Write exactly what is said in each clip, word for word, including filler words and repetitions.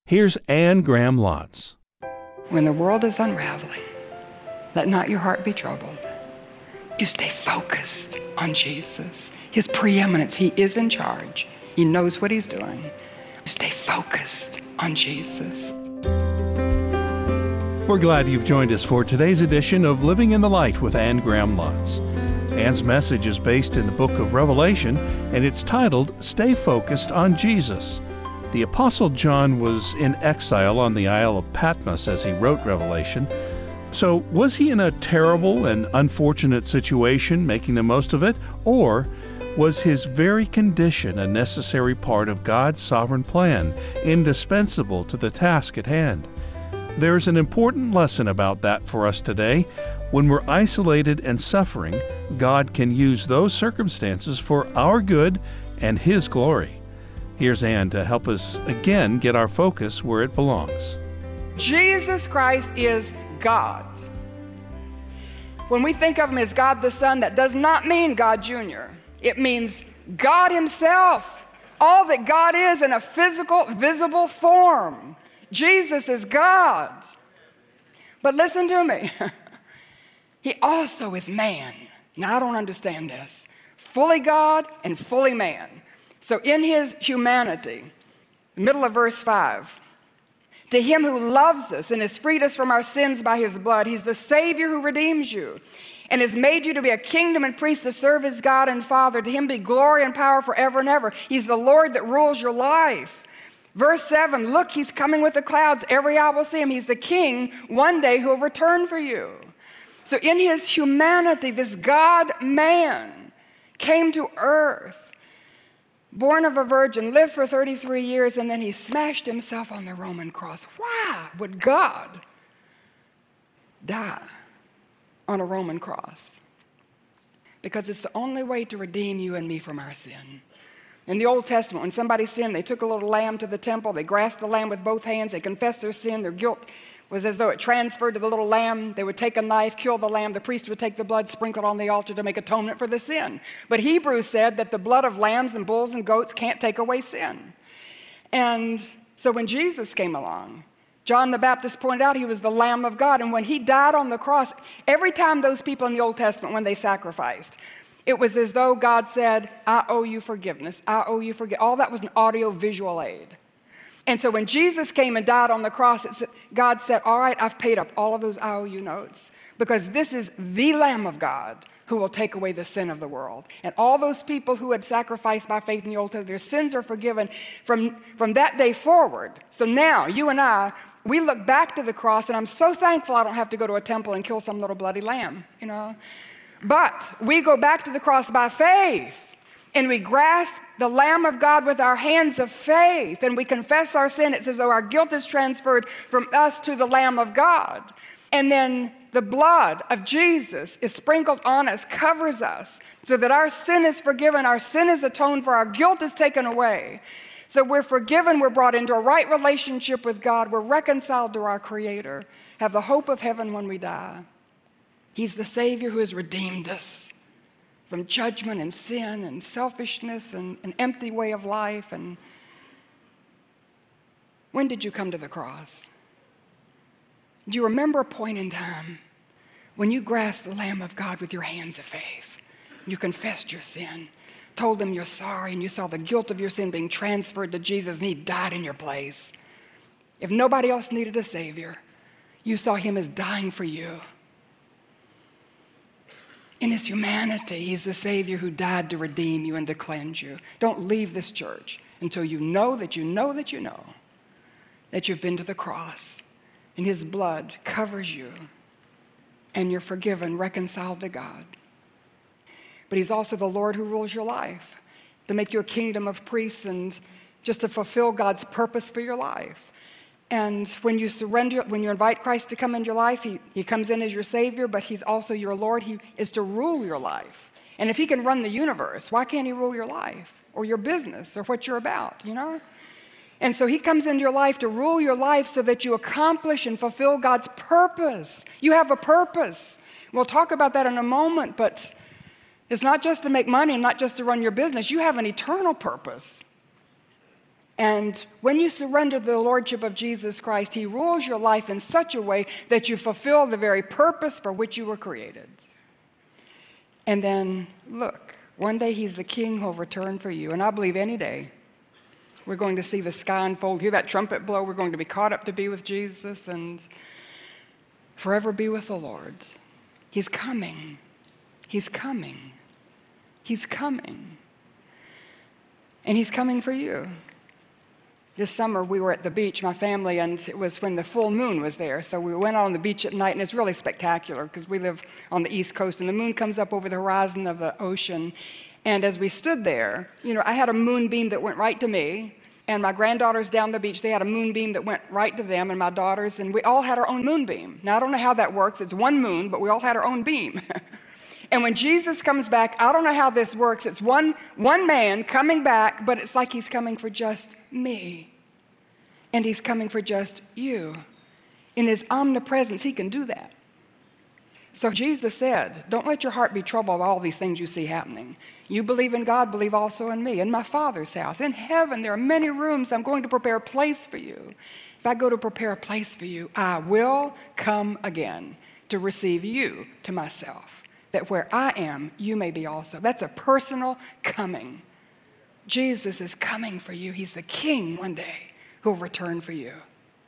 Here's Anne Graham Lotz. When the world is unraveling, let not your heart be troubled. You stay focused on Jesus. His preeminence, he is in charge. He knows what he's doing. You stay focused on Jesus. We're glad you've joined us for today's edition of Living in the Light with Anne Graham Lotz. Anne's message is based in the book of Revelation, and it's titled, Stay Focused on Jesus. The Apostle John was in exile on the Isle of Patmos as he wrote Revelation. So was he in a terrible and unfortunate situation, making the most of it, or was his very condition a necessary part of God's sovereign plan, indispensable to the task at hand? There's an important lesson about that for us today. When we're isolated and suffering, God can use those circumstances for our good and His glory. Here's Anne to help us again get our focus where it belongs. Jesus Christ is God. When we think of Him as God the Son, that does not mean God Junior It means God Himself, all that God is in a physical, visible form. Jesus is God. But listen to me. He also is man. Now, I don't understand this. Fully God and fully man. So in His humanity, middle of verse five, to Him who loves us and has freed us from our sins by His blood, He's the Savior who redeems you and has made you to be a kingdom and priest to serve His God and Father. To Him be glory and power forever and ever. He's the Lord that rules your life. Verse seven, look, He's coming with the clouds. Every eye will see Him. He's the King one day who will return for you. So in His humanity, this God-man came to earth, born of a virgin, lived for thirty-three years, and then He smashed Himself on the Roman cross. Why would God die on a Roman cross? Because it's the only way to redeem you and me from our sin. In the Old Testament, when somebody sinned, they took a little lamb to the temple, they grasped the lamb with both hands, they confessed their sin, their guilt was as though it transferred to the little lamb. They would take a knife, kill the lamb, the priest would take the blood, sprinkle it on the altar to make atonement for the sin. But Hebrews said that the blood of lambs and bulls and goats can't take away sin. And so when Jesus came along, John the Baptist pointed out He was the Lamb of God. And when He died on the cross, every time those people in the Old Testament, when they sacrificed, it was as though God said, I owe you forgiveness. I owe you forgiveness. All that was an audio-visual aid. And so when Jesus came and died on the cross, it said, God said, all right, I've paid up all of those I owe you notes because this is the Lamb of God who will take away the sin of the world. And all those people who had sacrificed by faith in the Old Testament, their sins are forgiven from, from that day forward. So now, you and I, we look back to the cross, and I'm so thankful I don't have to go to a temple and kill some little bloody lamb, you know. But we go back to the cross by faith, and we grasp the Lamb of God with our hands of faith, and we confess our sin. It's as though our guilt is transferred from us to the Lamb of God. And then the blood of Jesus is sprinkled on us, covers us, so that our sin is forgiven, our sin is atoned for, our guilt is taken away. So we're forgiven, we're brought into a right relationship with God, we're reconciled to our Creator, have the hope of heaven when we die. He's the Savior who has redeemed us from judgment and sin and selfishness and an empty way of life. And when did you come to the cross? Do you remember a point in time when you grasped the Lamb of God with your hands of faith? You confessed your sin, told Him you're sorry, and you saw the guilt of your sin being transferred to Jesus, and He died in your place. If nobody else needed a Savior, you saw Him as dying for you. In His humanity, He's the Savior who died to redeem you and to cleanse you. Don't leave this church until you know that you know that you know that you've been to the cross and His blood covers you and you're forgiven, reconciled to God. But He's also the Lord who rules your life, to make you a kingdom of priests and just to fulfill God's purpose for your life. And when you surrender, when you invite Christ to come into your life, he, he comes in as your Savior, but He's also your Lord. He is to rule your life. And if He can run the universe, why can't He rule your life or your business or what you're about, you know? And so He comes into your life to rule your life so that you accomplish and fulfill God's purpose. You have a purpose. We'll talk about that in a moment, but it's not just to make money and not just to run your business. You have an eternal purpose. And when you surrender to the Lordship of Jesus Christ, He rules your life in such a way that you fulfill the very purpose for which you were created. And then, look, one day He's the King who'll return for you. And I believe any day we're going to see the sky unfold, hear that trumpet blow, we're going to be caught up to be with Jesus and forever be with the Lord. He's coming. He's coming. He's coming. And He's coming for you. This summer we were at the beach, my family, and it was when the full moon was there. So we went out on the beach at night, and it's really spectacular because we live on the East Coast, and the moon comes up over the horizon of the ocean. And as we stood there, you know, I had a moonbeam that went right to me, and my granddaughters down the beach, they had a moonbeam that went right to them, and my daughters, and we all had our own moonbeam. Now, I don't know how that works. It's one moon, but we all had our own beam. And when Jesus comes back, I don't know how this works. It's one, one man coming back, but it's like He's coming for just me. And He's coming for just you. In His omnipresence, He can do that. So Jesus said, don't let your heart be troubled by all these things you see happening. You believe in God, believe also in me. In my Father's house, in heaven, there are many rooms. I'm going to prepare a place for you. If I go to prepare a place for you, I will come again to receive you to myself, that where I am, you may be also. That's a personal coming. Jesus is coming for you. He's the King one day who will return for you.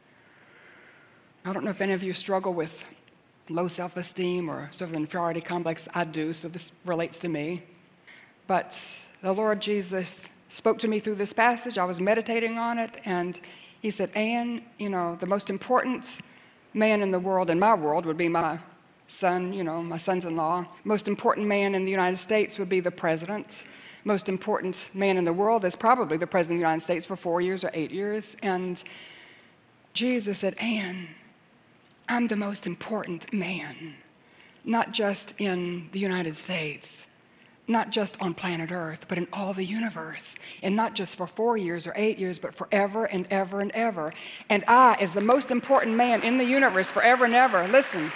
I don't know if any of you struggle with low self-esteem or sort of inferiority complex. I do, so this relates to me. But the Lord Jesus spoke to me through this passage. I was meditating on it, and He said, Ann, you know, the most important man in the world, in my world, would be my son, you know, my sons-in-law. Most important man in the United States would be the president. Most important man in the world is probably the president of the United States for four years or eight years. And Jesus said, Ann, I'm the most important man, not just in the United States, not just on planet Earth, but in all the universe. And not just for four years or eight years, but forever and ever and ever. And I, as the most important man in the universe forever and ever, listen,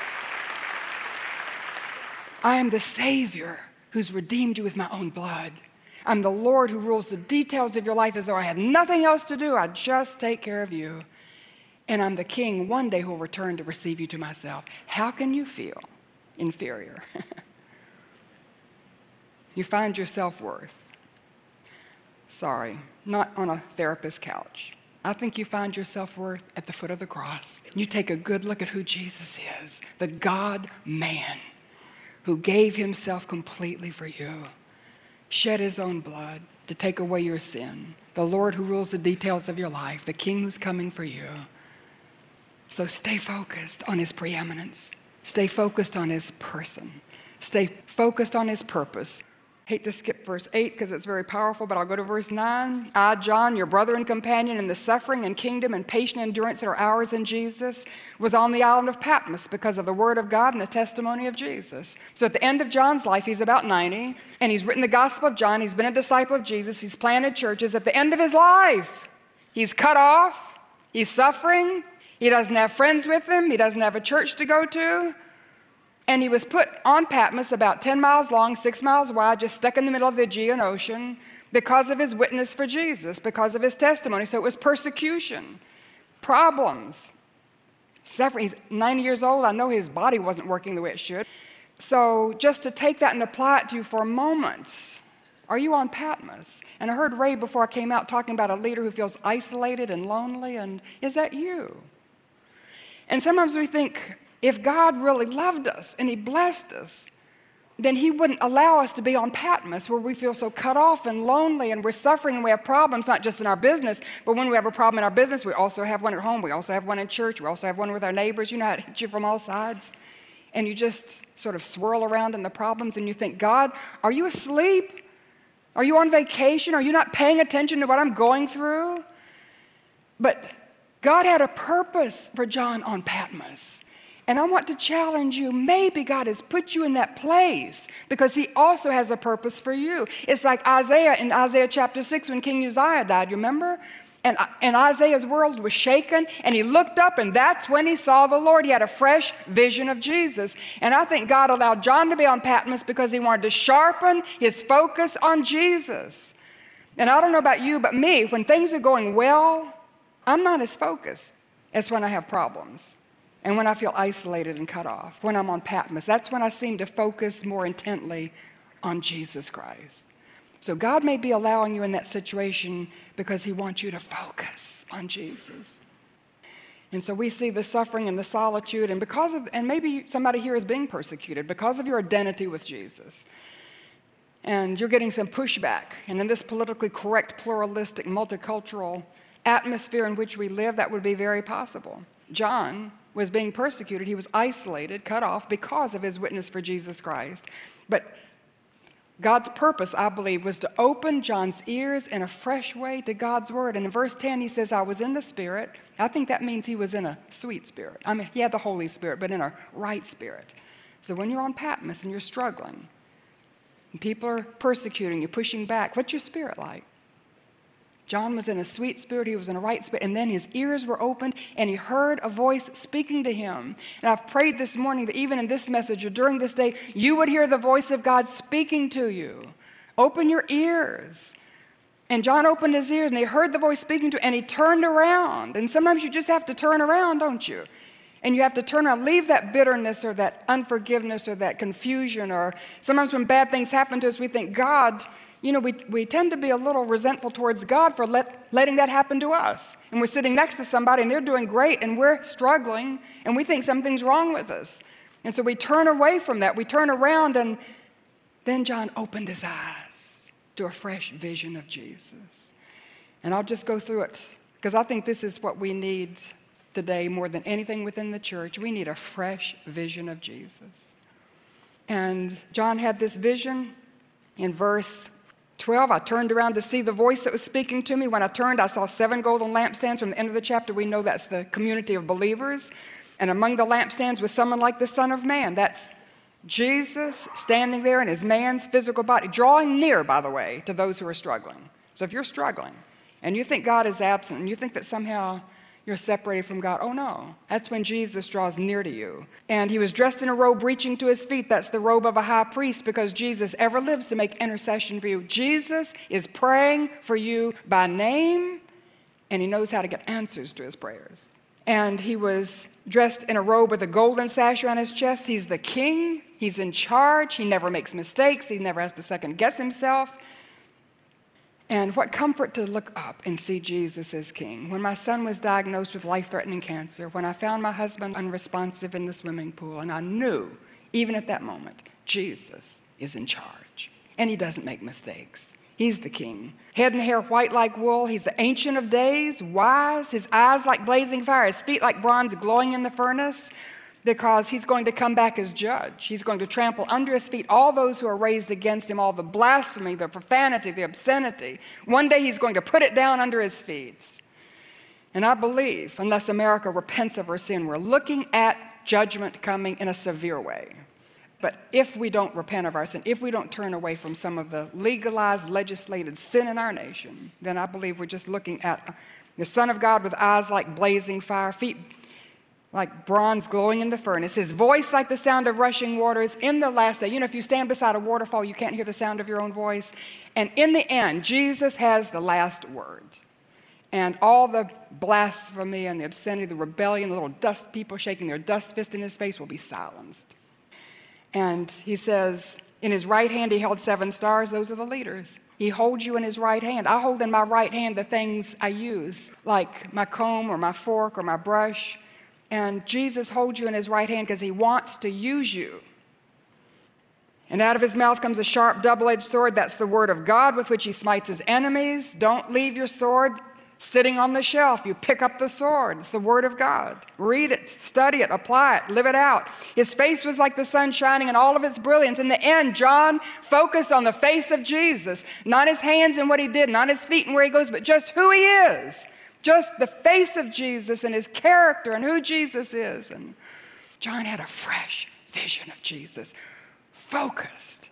I am the Savior who's redeemed you with my own blood. I'm the Lord who rules the details of your life as though I had nothing else to do. I just take care of you. And I'm the King one day who will return to receive you to myself. How can you feel inferior? You find your self-worth. Sorry, not on a therapist's couch. I think you find your self-worth at the foot of the cross. You take a good look at who Jesus is, the God-man who gave Himself completely for you, shed His own blood to take away your sin, the Lord who rules the details of your life, the King who's coming for you. So stay focused on His preeminence. Stay focused on His person. Stay focused on His purpose. Hate to skip verse eight because it's very powerful, but I'll go to verse nine. I, John, your brother and companion in the suffering and kingdom and patient endurance that are ours in Jesus, was on the island of Patmos because of the word of God and the testimony of Jesus. So at the end of John's life, he's about ninety, and he's written the Gospel of John. He's been a disciple of Jesus. He's planted churches. At the end of his life, he's cut off. He's suffering. He doesn't have friends with him. He doesn't have a church to go to. And he was put on Patmos, about ten miles long, six miles wide, just stuck in the middle of the Aegean Ocean because of his witness for Jesus, because of his testimony. So it was persecution, problems, suffering. He's ninety years old. I know his body wasn't working the way it should. So just to take that and apply it to you for a moment, are you on Patmos? And I heard Ray before I came out talking about a leader who feels isolated and lonely, and is that you? And sometimes we think, if God really loved us and He blessed us, then He wouldn't allow us to be on Patmos where we feel so cut off and lonely and we're suffering and we have problems, not just in our business, but when we have a problem in our business, we also have one at home. We also have one in church. We also have one with our neighbors. You know how it hits you from all sides. And you just sort of swirl around in the problems and you think, God, are you asleep? Are you on vacation? Are you not paying attention to what I'm going through? But God had a purpose for John on Patmos. And I want to challenge you, maybe God has put you in that place because He also has a purpose for you. It's like Isaiah in Isaiah chapter six when King Uzziah died, you remember? And, and Isaiah's world was shaken, and he looked up, and that's when he saw the Lord. He had a fresh vision of Jesus. And I think God allowed John to be on Patmos because He wanted to sharpen his focus on Jesus. And I don't know about you, but me, when things are going well, I'm not as focused as when I have problems and when I feel isolated and cut off, when I'm on Patmos. That's when I seem to focus more intently on Jesus Christ. So God may be allowing you in that situation because he wants you to focus on Jesus. And so we see the suffering and the solitude, and because of, and maybe somebody here is being persecuted because of your identity with Jesus. And you're getting some pushback. And in this politically correct, pluralistic, multicultural atmosphere in which we live, that would be very possible. John was being persecuted. He was isolated, cut off because of his witness for Jesus Christ. But God's purpose, I believe, was to open John's ears in a fresh way to God's word. And in verse ten, he says, I was in the Spirit. I think that means he was in a sweet spirit. I mean, he had the Holy Spirit, but in a right spirit. So when you're on Patmos and you're struggling, and people are persecuting you, pushing back, what's your spirit like? John was in a sweet spirit, he was in a right spirit, and then his ears were opened and he heard a voice speaking to him. And I've prayed this morning that even in this message or during this day, you would hear the voice of God speaking to you. Open your ears. And John opened his ears and he heard the voice speaking to him and he turned around. And sometimes you just have to turn around, don't you? And you have to turn around, leave that bitterness or that unforgiveness or that confusion, or sometimes when bad things happen to us, we think, God, you know, we, we tend to be a little resentful towards God for let, letting that happen to us. And we're sitting next to somebody and they're doing great and we're struggling and we think something's wrong with us. And so we turn away from that. We turn around, and then John opened his eyes to a fresh vision of Jesus. And I'll just go through it because I think this is what we need today more than anything within the church. We need a fresh vision of Jesus. And John had this vision in verse twelve. I turned around to see the voice that was speaking to me. When I turned, I saw seven golden lampstands. From the end of the chapter, we know that's the community of believers. And among the lampstands was someone like the Son of Man. That's Jesus standing there in his man's physical body, drawing near, by the way, to those who are struggling. So if you're struggling and you think God is absent and you think that somehow you're separated from God, oh no, that's when Jesus draws near to you. And he was dressed in a robe reaching to his feet. That's the robe of a high priest, because Jesus ever lives to make intercession for you. Jesus is praying for you by name, and he knows how to get answers to his prayers. And he was dressed in a robe with a golden sash around his chest. He's the king. He's in charge. He never makes mistakes. He never has to second guess himself. And what comfort to look up and see Jesus as king. When my son was diagnosed with life-threatening cancer, when I found my husband unresponsive in the swimming pool, and I knew, even at that moment, Jesus is in charge. And he doesn't make mistakes. He's the king. Head and hair white like wool. He's the Ancient of Days, wise. His eyes like blazing fire. His feet like bronze glowing in the furnace. Because he's going to come back as judge. He's going to trample under his feet all those who are raised against him, all the blasphemy, the profanity, the obscenity. One day he's going to put it down under his feet. And I believe, unless America repents of her sin, we're looking at judgment coming in a severe way. But if we don't repent of our sin, if we don't turn away from some of the legalized, legislated sin in our nation, then I believe we're just looking at the Son of God with eyes like blazing fire, feet like bronze glowing in the furnace, his voice like the sound of rushing waters in the last day. You know, if you stand beside a waterfall, you can't hear the sound of your own voice. And in the end, Jesus has the last word. And all the blasphemy and the obscenity, the rebellion, the little dust people shaking their dust fist in his face will be silenced. And he says, in his right hand he held seven stars. Those are the leaders. He holds you in his right hand. I hold in my right hand the things I use, like my comb or my fork or my brush. And Jesus holds you in his right hand because he wants to use you. And out of his mouth comes a sharp double-edged sword. That's the word of God with which he smites his enemies. Don't leave your sword sitting on the shelf. You pick up the sword. It's the word of God. Read it, study it, apply it, live it out. His face was like the sun shining in all of its brilliance. In the end, John focused on the face of Jesus, not his hands and what he did, not his feet and where he goes, but just who he is. Just the face of Jesus and his character and who Jesus is. And John had a fresh vision of Jesus, focused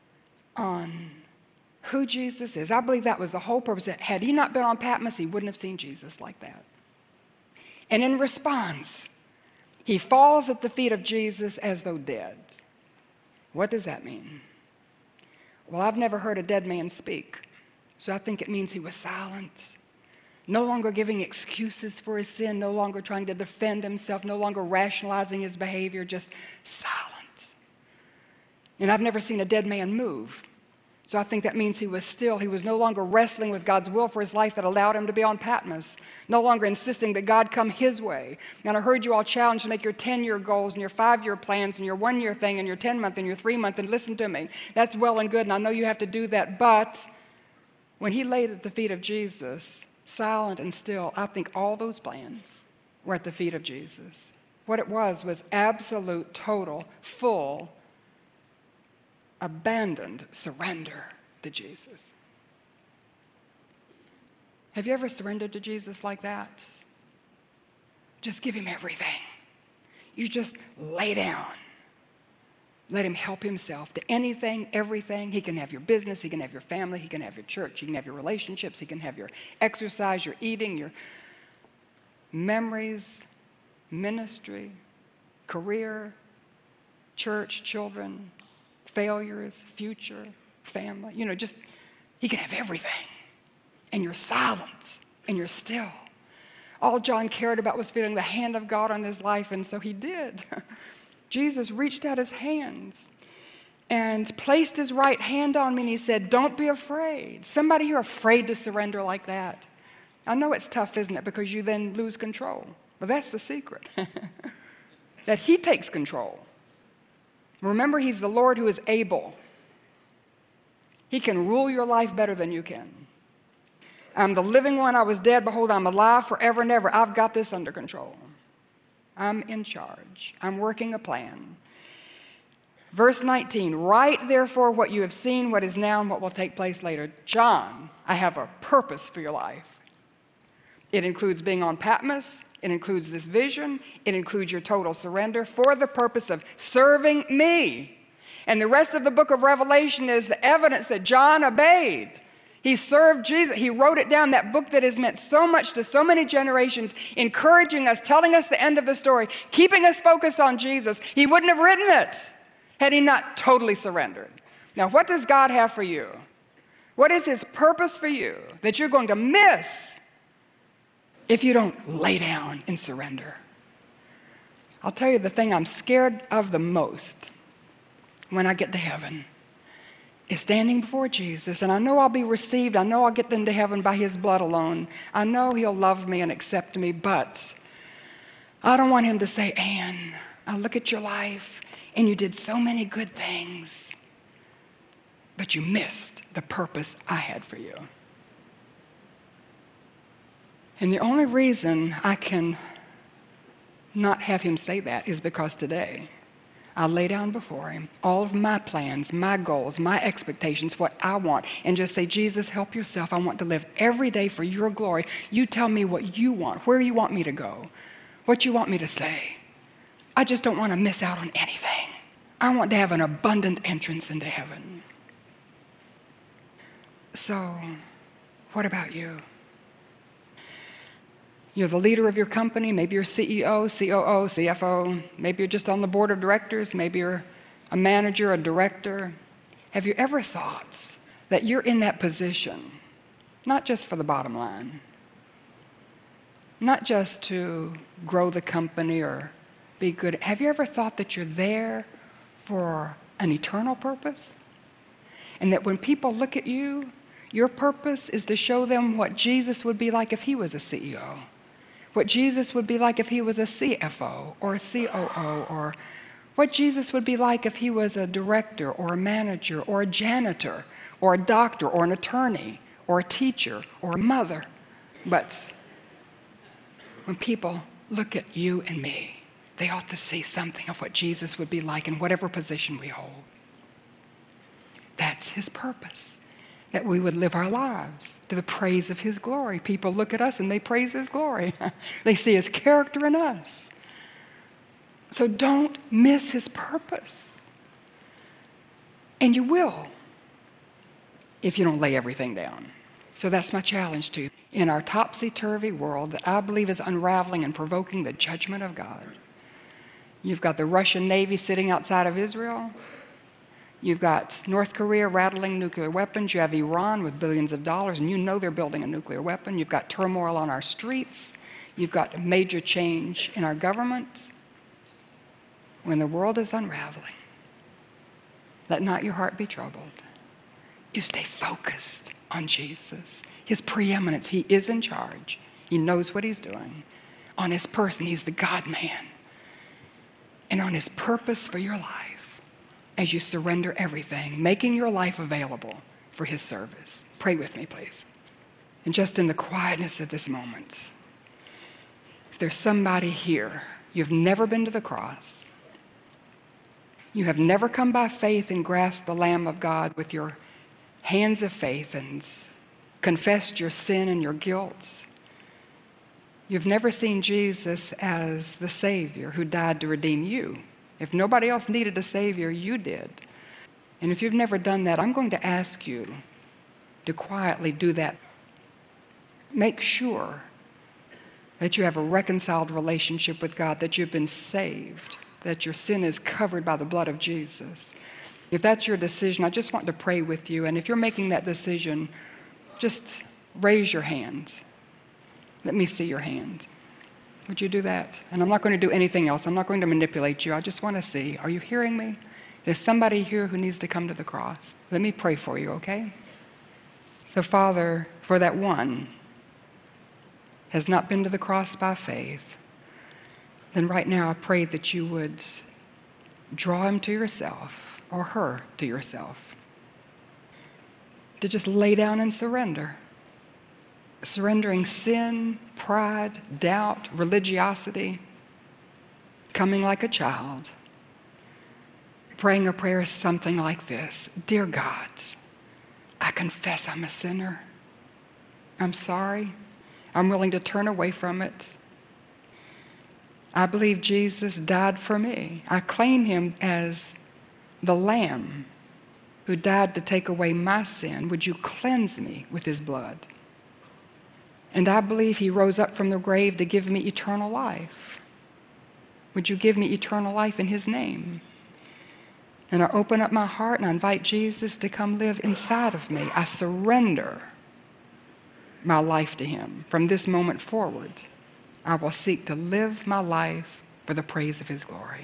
on who Jesus is. I believe that was the whole purpose. That had he not been on Patmos, he wouldn't have seen Jesus like that. And in response, he falls at the feet of Jesus as though dead. What does that mean? Well, I've never heard a dead man speak. So I think it means he was silent. No longer giving excuses for his sin, no longer trying to defend himself, no longer rationalizing his behavior, just silent. And I've never seen a dead man move. So I think that means he was still. He was no longer wrestling with God's will for his life that allowed him to be on Patmos, no longer insisting that God come his way. And I heard you all challenged to make your ten-year goals and your five-year plans and your one-year thing and your ten-month and your three-month. And listen to me, that's well and good, and I know you have to do that. But when he laid at the feet of Jesus, silent and still, I think all those plans were at the feet of Jesus. What it was was absolute, total, full, abandoned surrender to Jesus. Have you ever surrendered to Jesus like that? Just give him everything. You just lay down. Let him help himself to anything, everything. He can have your business, he can have your family, he can have your church, he can have your relationships, he can have your exercise, your eating, your memories, ministry, career, church, children, failures, future, family. You know, just, he can have everything. And you're silent and you're still. All John cared about was feeling the hand of God on his life, and so he did. Jesus reached out his hands and placed his right hand on me, and he said, don't be afraid. Somebody here afraid to surrender like that. I know it's tough, isn't it? Because you then lose control. But that's the secret. That he takes control. Remember, he's the Lord who is able. He can rule your life better than you can. I'm the living one. I was dead. Behold, I'm alive forever and ever. I've got this under control. I'm in charge. I'm working a plan. Verse nineteen, write therefore what you have seen, what is now, and what will take place later. John, I have a purpose for your life. It includes being on Patmos. It includes this vision. It includes your total surrender for the purpose of serving me. And the rest of the book of Revelation is the evidence that John obeyed. He served Jesus. He wrote it down, that book that has meant so much to so many generations, encouraging us, telling us the end of the story, keeping us focused on Jesus. He wouldn't have written it had he not totally surrendered. Now, what does God have for you? What is his purpose for you that you're going to miss if you don't lay down and surrender? I'll tell you the thing I'm scared of the most when I get to heaven is standing before Jesus. And I know I'll be received. I know I'll get into heaven by his blood alone. I know he'll love me and accept me, but I don't want him to say, Ann, I look at your life and you did so many good things, but you missed the purpose I had for you. And the only reason I can not have him say that is because today I lay down before him all of my plans, my goals, my expectations, what I want, and just say, Jesus, help yourself. I want to live every day for your glory. You tell me what you want, where you want me to go, what you want me to say. I just don't want to miss out on anything. I want to have an abundant entrance into heaven. So, what about you? You're the leader of your company. Maybe you're C E O, C O O, C F O. Maybe you're just on the board of directors. Maybe you're a manager, a director. Have you ever thought that you're in that position, not just for the bottom line, not just to grow the company or be good? Have you ever thought that you're there for an eternal purpose? And that when people look at you, your purpose is to show them what Jesus would be like if he was a C E O. What Jesus would be like if he was a C F O or a C O O, or what Jesus would be like if he was a director or a manager or a janitor or a doctor or an attorney or a teacher or a mother. But when people look at you and me, they ought to see something of what Jesus would be like in whatever position we hold. That's his purpose, that we would live our lives to the praise of his glory. People look at us and they praise his glory. They see his character in us. So don't miss his purpose. And you will if you don't lay everything down. So that's my challenge to you. In our topsy-turvy world that I believe is unraveling and provoking the judgment of God, you've got the Russian Navy sitting outside of Israel. You've got North Korea rattling nuclear weapons. You have Iran with billions of dollars, and you know they're building a nuclear weapon. You've got turmoil on our streets. You've got major change in our government. When the world is unraveling, let not your heart be troubled. You stay focused on Jesus, his preeminence. He is in charge. He knows what he's doing. On his person, he's the God-man. And on his purpose for your life, as you surrender everything, making your life available for his service. Pray with me, please. And just in the quietness of this moment, if there's somebody here, you've never been to the cross, you have never come by faith and grasped the Lamb of God with your hands of faith and confessed your sin and your guilt. You've never seen Jesus as the Savior who died to redeem you. If nobody else needed a Savior, you did. And if you've never done that, I'm going to ask you to quietly do that. Make sure that you have a reconciled relationship with God, that you've been saved, that your sin is covered by the blood of Jesus. If that's your decision, I just want to pray with you. And if you're making that decision, just raise your hand. Let me see your hand. Would you do that? And I'm not going to do anything else. I'm not going to manipulate you. I just want to see. Are you hearing me? There's somebody here who needs to come to the cross. Let me pray for you, okay? So, Father, for that one has not been to the cross by faith, then right now I pray that you would draw him to yourself, or her to yourself, to just lay down and surrender. Surrendering sin, pride, doubt, religiosity, coming like a child, praying a prayer something like this: Dear God, I confess I'm a sinner. I'm sorry. I'm willing to turn away from it. I believe Jesus died for me. I claim him as the Lamb who died to take away my sin. Would you cleanse me with his blood? And I believe he rose up from the grave to give me eternal life. Would you give me eternal life in his name? And I open up my heart and I invite Jesus to come live inside of me. I surrender my life to him. From this moment forward, I will seek to live my life for the praise of his glory.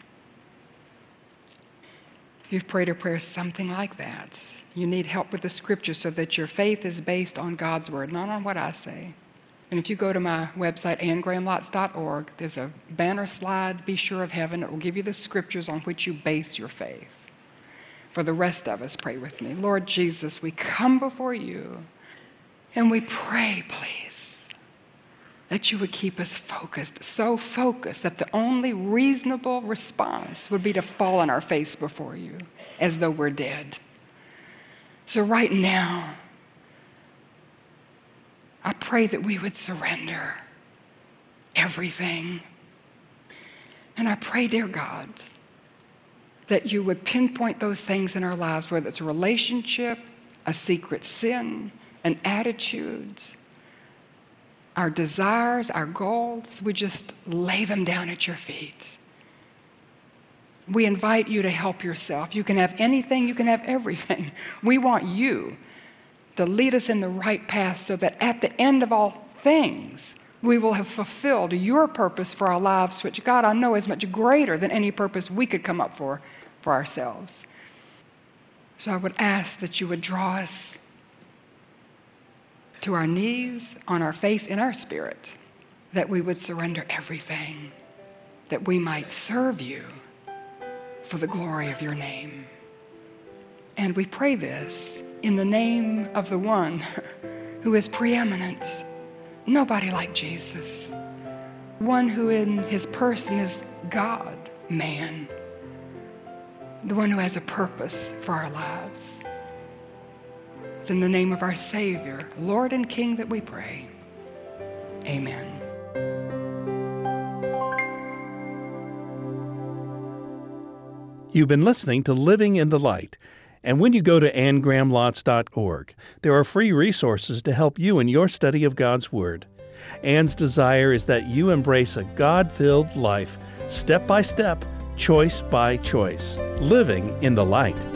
If you've prayed a prayer something like that, you need help with the scripture so that your faith is based on God's word, not on what I say. And if you go to my website, ann graham lotz dot org, there's a banner slide, Be Sure of Heaven. It will give you the scriptures on which you base your faith. For the rest of us, pray with me. Lord Jesus, we come before you and we pray, please, that you would keep us focused, so focused that the only reasonable response would be to fall on our face before you as though we're dead. So right now, I pray that we would surrender everything. And I pray, dear God, that you would pinpoint those things in our lives, whether it's a relationship, a secret sin, an attitude, our desires, our goals. We just lay them down at your feet. We invite you to help yourself. You can have anything, you can have everything. We want you to lead us in the right path so that at the end of all things, we will have fulfilled your purpose for our lives, which, God, I know is much greater than any purpose we could come up for for ourselves. So I would ask that you would draw us to our knees, on our face, in our spirit, that we would surrender everything, that we might serve you for the glory of your name. And we pray this in the name of the one who is preeminent, nobody like Jesus, one who in his person is God, man, the one who has a purpose for our lives. It's in the name of our Savior, Lord and King, that we pray. Amen. You've been listening to Living in the Light. And when you go to ann graham lotz dot org, there are free resources to help you in your study of God's Word. Ann's desire is that you embrace a God-filled life, step by step, choice by choice, living in the light.